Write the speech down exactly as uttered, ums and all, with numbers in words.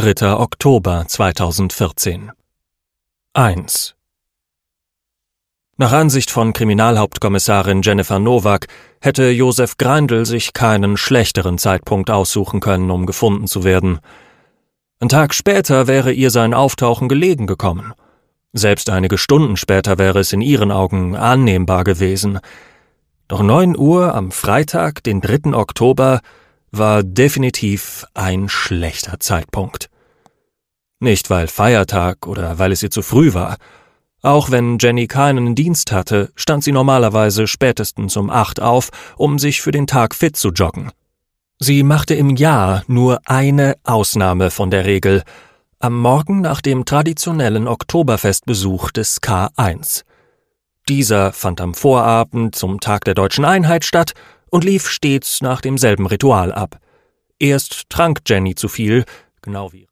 dritter Oktober zweitausendvierzehn. eins. Nach Ansicht von Kriminalhauptkommissarin Jennifer Nowak hätte Josef Greindl sich keinen schlechteren Zeitpunkt aussuchen können, um gefunden zu werden. Ein Tag später wäre ihr sein Auftauchen gelegen gekommen. Selbst einige Stunden später wäre es in ihren Augen annehmbar gewesen. Doch neun Uhr am Freitag, den dritten Oktober, war definitiv ein schlechter Zeitpunkt. Nicht, weil Feiertag oder weil es ihr zu früh war. Auch wenn Jenny keinen Dienst hatte, stand sie normalerweise spätestens um acht auf, um sich für den Tag fit zu joggen. Sie machte im Jahr nur eine Ausnahme von der Regel, am Morgen nach dem traditionellen Oktoberfestbesuch des K eins. Dieser fand am Vorabend zum Tag der Deutschen Einheit statt und lief stets nach demselben Ritual ab. Erst trank Jenny zu viel, genau wie